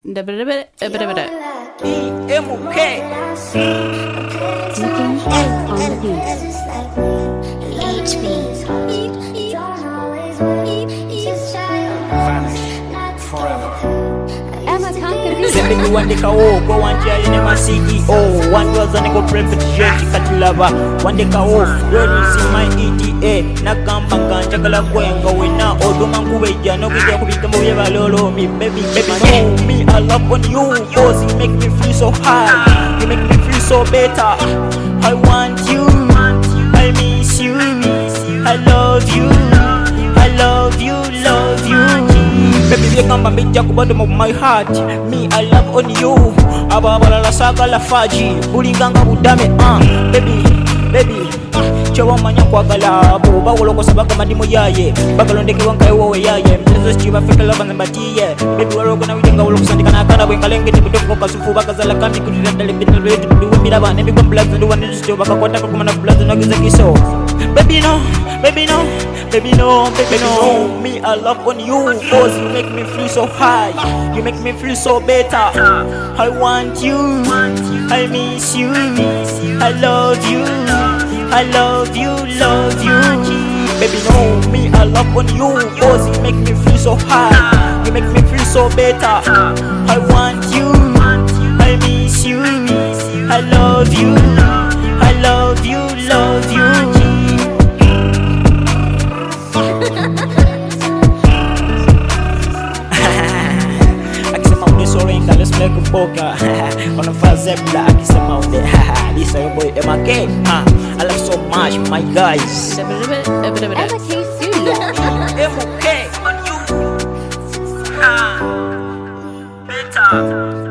Sembeni wandeka go wanjia yene masiki one was an ego prepare katilava wandeka rolling in my ETA nakamba kanja kala kwenga wena oduma ngubeja no kija kubika muye balolo me baby know me I love on you cause you make me feel so high, you make me feel so better. I want you, I miss you, I love you, I love you, love you. Baby, you come and meet the bottom of my heart. Me, I love on you. Ababala la saka la faji. Bulinganga budame, baby. Chawa manya kwa galabo. Bawolo ko sabaka madimo yaye. Bagalonde ki wanka ewo yaye. Mtezo chiba fika lava nambatiye. Baby walo kuna widenga wolo kusandika na kana wengalenge ni kutoka kwa sufu bakazala kambi kudenda le bitel rate duwe miraba nebi kwa black ndo wane sto baka kwata kwa kuma na black ndo giza kiso. Baby no. Me, I love on you, cause you make me feel so high, you make me feel so better. I want you, I miss you, I love you, I love you, love you. Baby, no, me, I love on you, cause you make me feel so high, you make me feel so better. I want you, I miss you, I love you, I love you, love you. Let's make a boca on a fazet black. It's a mountain. This is your boy MK. I love so much, my guys. MK Studio. MK on you. Better.